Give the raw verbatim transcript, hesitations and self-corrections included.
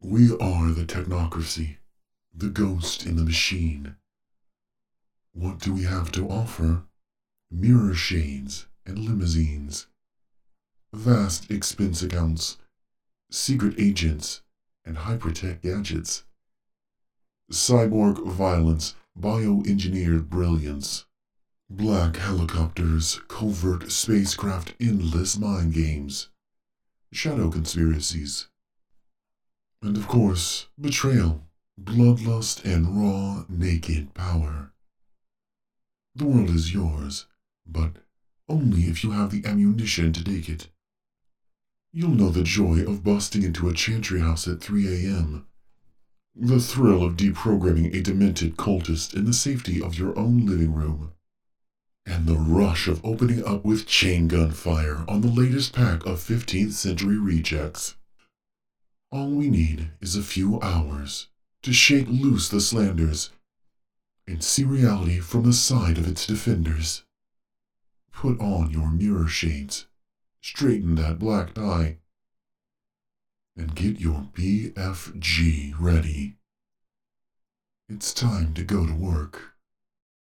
We are the technocracy, the ghost in the machine. What do we have to offer? Mirror shades and limousines, vast expense accounts, secret agents, and hypertech gadgets. Cyborg violence, bioengineered brilliance, black helicopters, covert spacecraft, endless mind games, shadow conspiracies, and of course, betrayal, bloodlust, and raw, naked power. The world is yours, but only if you have the ammunition to take it. You'll know the joy of busting into a chantry house at three a m, the thrill of deprogramming a demented cultist in the safety of your own living room, and the rush of opening up with chain gun fire on the latest pack of fifteenth century rejects. All we need is a few hours to shake loose the slanders and see reality from the side of its defenders. Put on your mirror shades, straighten that black tie, and get your B F G ready. It's time to go to work.